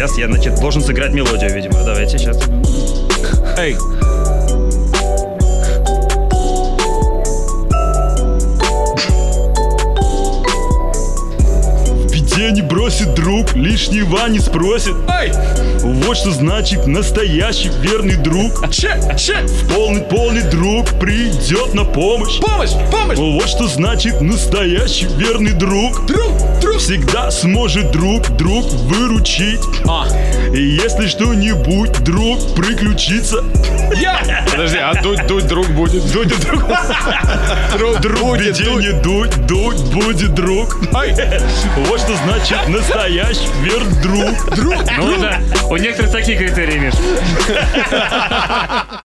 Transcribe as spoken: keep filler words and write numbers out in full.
сейчас я, значит, должен сыграть мелодию, видимо. Давайте сейчас. Эй. Не бросит друг, лишнего не спросит. Ай! Вот что значит настоящий верный друг. Че, че? Полный, полный друг придет на помощь. Помощь, помощь! Вот что значит настоящий верный друг. Друг, друг! Всегда сможет друг, друг выручить. А. И если что-нибудь, друг, приключится. Я! Подожди, а дуть, дуть друг будет? Дуть друг. Друг, друг, беде не дуть, дуть будет друг. Вот что значит Значит, настоящий верный друг. Друг, ну, друг. Да. У некоторых такие критерии, Миш.